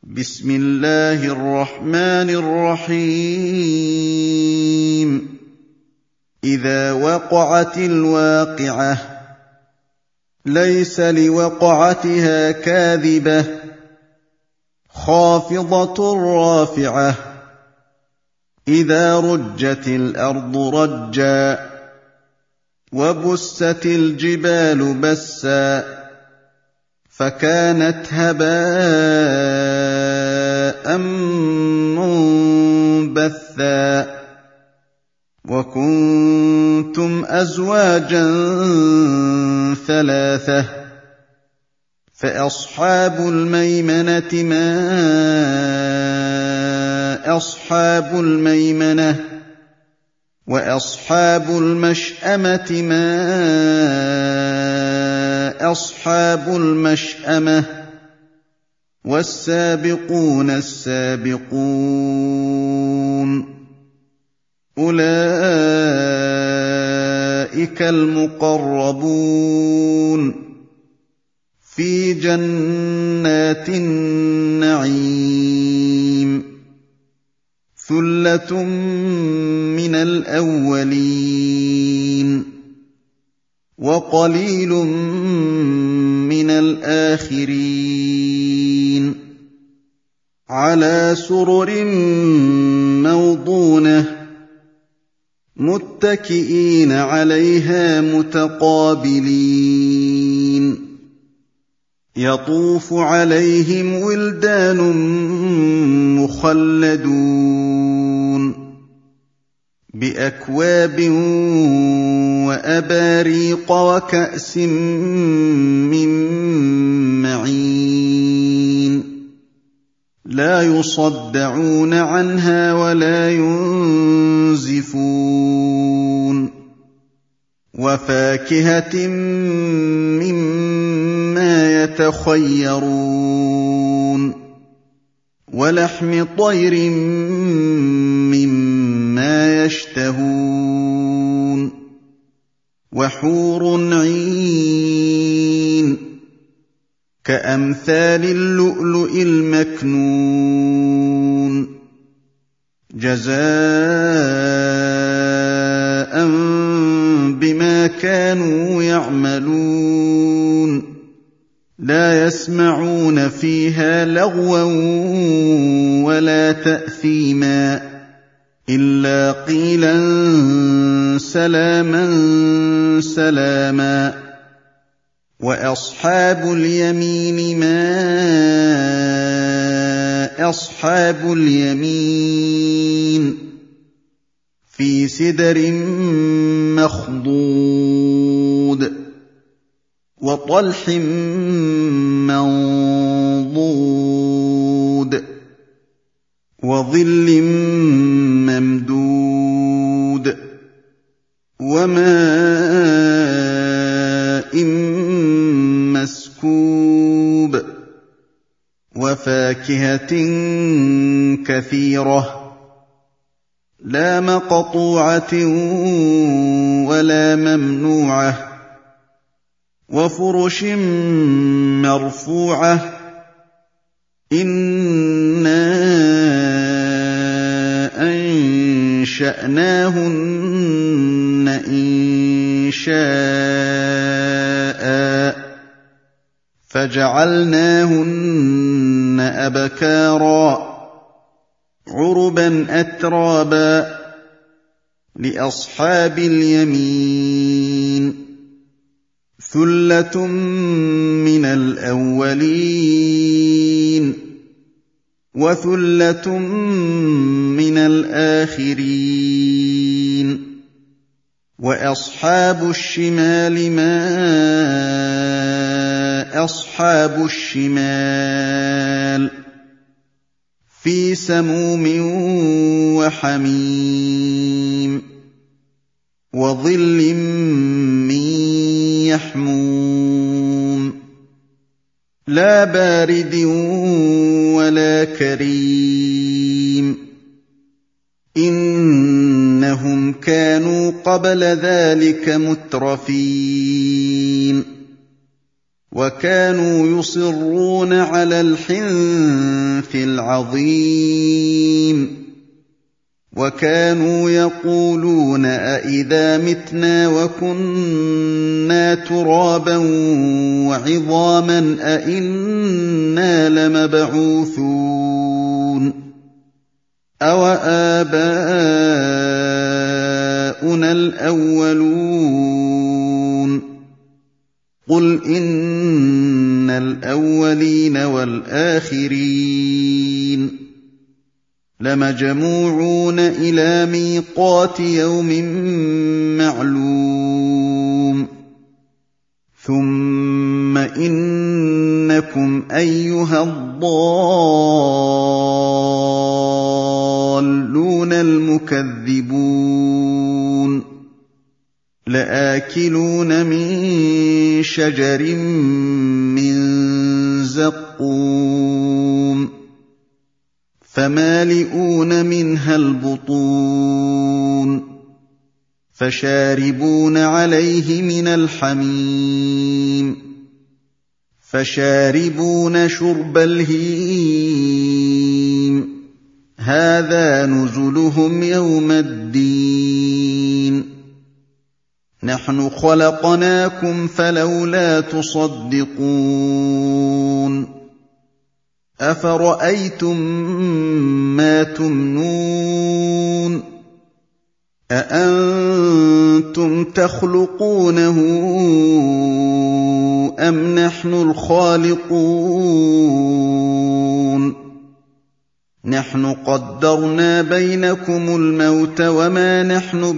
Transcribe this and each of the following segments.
بسم الله الرحمن الرحيم إذا وقعت الواقعة ليس لوقعتها كاذبة خافضة رافعة إذا رجت الأرض رجا وبست الجبال بسا فكانت هباء منبثا وكنتم أزواجا ثلاثة فأصحاب الميمنة ما أصحاب الميمنة وأصحاب المشأمة ما أصحاب المشأمة والسابقون السابقون أولئك المقربون في جنات النعيم ثلة من الأولين وقليل من الآخرين على سرر موضونة متكئين عليها متقابلين يطوف عليهم ولدان مخلدون بأكواب وأباريق وكأس من معين لا يصدعون عنها ولا ينزفون وفاكهة مما يتخيرون ولحم طير مما يشتهون وحور عين كأمثال اللؤلؤ المكنون جزاء بما كانوا يعملون لا يسمعون فيها لغوا ولا تأثيما إلا قيلا سلاما سلاما وأصحاب اليمين ما أصحاب اليمين في سدر مخضود وطلح منضود وظل ممدود وماء مسكوب وفاكهة كثيرة لا مقطوعة ولا ممنوعة وفرش مرفوعة إنا أنشأناهن إنشاء فجعلناهن أبكارا عربا أترابا لأصحاب اليمين ثلة من الأولين وثلة من الآخرين وأصحاب الشمال ما أصحاب الشمال في سموم وحميم وظل من يحموم لا بارد ولا كريم إنهم كانوا قبل ذلك مترفين وَكَانُوا يُصِرُّونَ عَلَى الْحِنثِ الْعَظِيمِ وَكَانُوا يَقُولُونَ أَإِذَا مِتْنَا وَكُنَّا تُرَابًا وَعِظَامًا أَإِنَّا لَمَبْعُوثُونَ أَوَآبَاؤُنَا الْأَوَّلُونَ قُلْ إِنَّ الْأَوَّلِينَ وَالْآخِرِينَ لَمَجْمُوعُونَ إِلَىٰ مِيقَاتِ يَوْمٍ مَّعْلُومٍ ثُمَّ إِنَّكُمْ أَيُّهَا الضَّالُّونَ الْمُكَذِّبُونَ لَآكِلُونَ مِن شَجَرٍ مِّن زَقُّومٍ فَمَالِئُونَ مِنْهَا الْبُطُونَ فَشَارِبُونَ عَلَيْهِ مِنَ الْحَمِيمِ فَشَارِبُونَ شُرْبَ الْهِيمِ هَٰذَا نُزُلُهُمْ يَوْمَ الدِّينِ نَحْنُ خَلَقْنَاكُمْ فَلَوْلَا تُصَدِّقُونَ أَفَرَأَيْتُم مَّا تُمْنُونَ أَأَنتُمْ تَخْلُقُونَهُ أَمْ نَحْنُ الْخَالِقُونَ نَحْنُ قَدَّرْنَا بَيْنَكُمُ الْمَوْتَ وَمَا نَحْنُ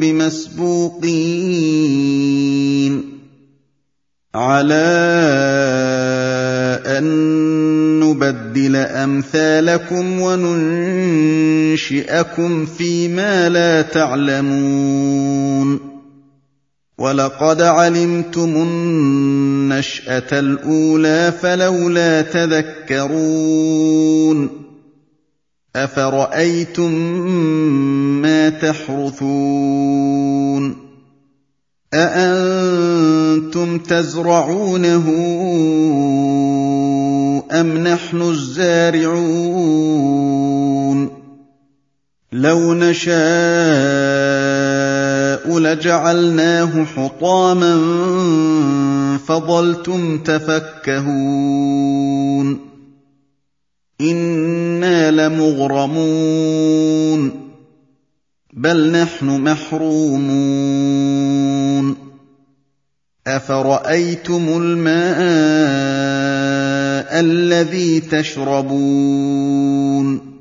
بِمَسْبُوقِينَ عَلَىٰ أَن نُّبَدِّلَ أَمْثَالَكُمْ وَنُنشِئَكُمْ فِيمَا لَا تَعْلَمُونَ وَلَقَدْ عَلِمْتُمُ النَّشْأَةَ الْأُولَىٰ فَلَوْلَا تَذَكَّرُونَ أَفَرَأَيْتُم مَّا تَحْرُثُونَ أَأَنتُمْ تَزْرَعُونَهُ أَمْ نَحْنُ الزَّارِعُونَ لَوْ نَشَاءُ لَجَعَلْنَاهُ حُطَامًا فَظَلْتُمْ تَفَكَّهُونَ إِنَّا لَمُغْرَمُونَ بَلْ نَحْنُ مَحْرُومُونَ أَفَرَأَيْتُمُ الْمَاءَ الَّذِي تَشْرَبُونَ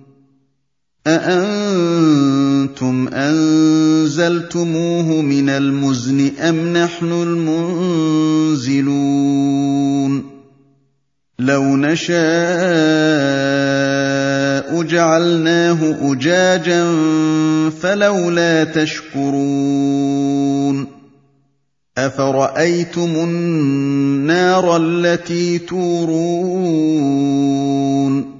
أَأَنتُمْ أَنزَلْتُمُوهُ مِنَ الْمُزْنِ أَمْ نَحْنُ الْمُنزِلُونَ لَوْ نَشَاءُ جَعَلْنَاهُ أُجَاجًا فَلَوْلَا تَشْكُرُونَ أَفَرَأَيْتُمُ النَّارَ الَّتِي تُورُونَ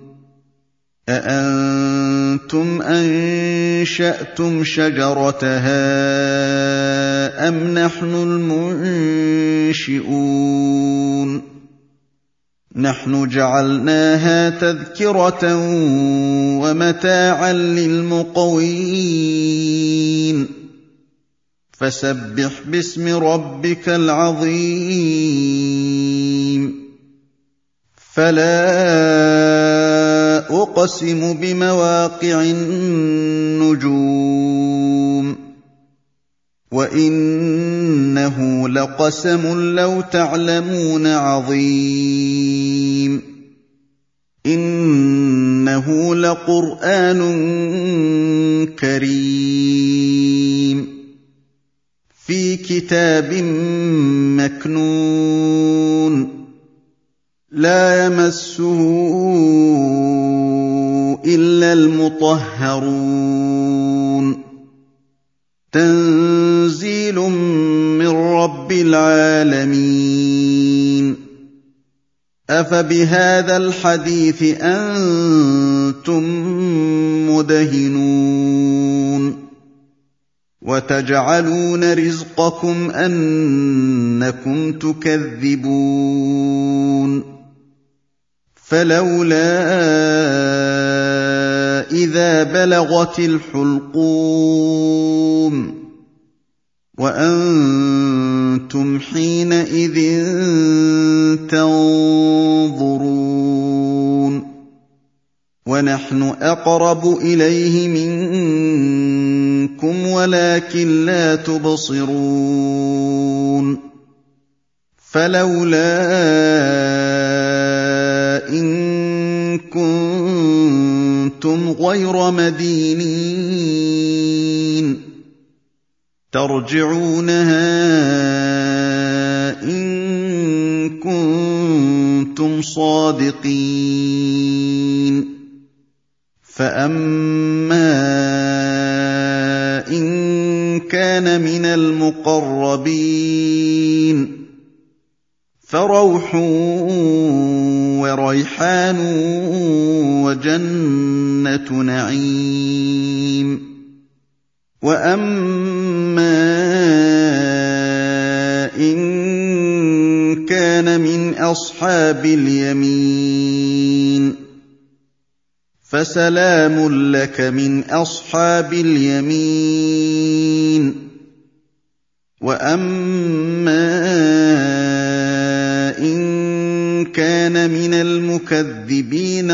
أَأَنتُمْ أَنشَأْتُمْ شَجَرَتَهَا أَمْ نَحْنُ الْمُنشِئُونَ نَحْنُ جَعَلْنَاهَا تَذْكِرَةً وَمَتَاعًا لِّلْمُقْوِينَ فَسَبِّحْ بِاسْمِ رَبِّكَ الْعَظِيمِ فَلَا أُقْسِمُ بِمَوَاقِعِ النُّجُومِ وَإِنَّهُ لَقَسَمٌ لَّوْ تَعْلَمُونَ عَظِيمٌ إِنَّهُ لَقُرْآنٌ كَرِيمٌ فِي كِتَابٍ مَّكْنُونٍ لَّا يَمَسُّهُ إِلَّا الْمُطَهَّرُونَ تَنزِيلٌ مِّن رَّبِّ الْعَالَمِينَ أَفَبِهَٰذَا الْحَدِيثِ أَنتُم مُّدْهِنُونَ وَتَجْعَلُونَ رِزْقَكُمْ أَنَّكُمْ تُكَذِّبُونَ فَلَوْلَا إِذَا بَلَغَتِ الْحُلْقُومَ وَأَنتُمْ حِينَئِذٍ تَنظُرُونَ وَنَحْنُ أَقْرَبُ إِلَيْهِ مِنكُمْ وَلَٰكِن لَّا تُبْصِرُونَ فَلَوْلَا إِن كُنتُمْ غَيْرَ مَدِينِينَ تَرْجِعُونَهَا إِن كُنتُمْ صَادِقِينَ فَأَمَّا إِن كَانَ مِنَ الْمُقَرَّبِينَ فَرَوْحٌ وَرَيْحَانٌ وَجَنَّةُ نَعِيمٍ وَأَمَّا إِن كَانَ مِنْ أَصْحَابِ الْيَمِينِ فَسَلَامٌ لَّكَ مِنْ أَصْحَابِ الْيَمِينِ وَأَمَّا إِن كَانَ مِنَ الْمُكَذِّبِينَ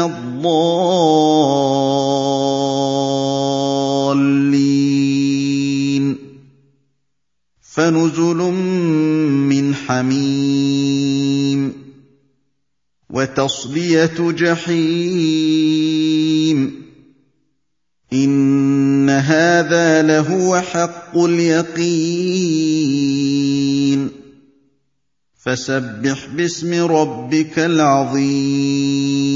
الضَّالِّينَ فَنُزُلٌ مِّنْ حَمِيمٍ وَتَصْلِيَةُ جَحِيمٍ إِنَّ هَٰذَا لَهُوَ حَقُّ الْيَقِينِ فَسَبِّحْ بِاسْمِ رَبِّكَ الْعَظِيمِ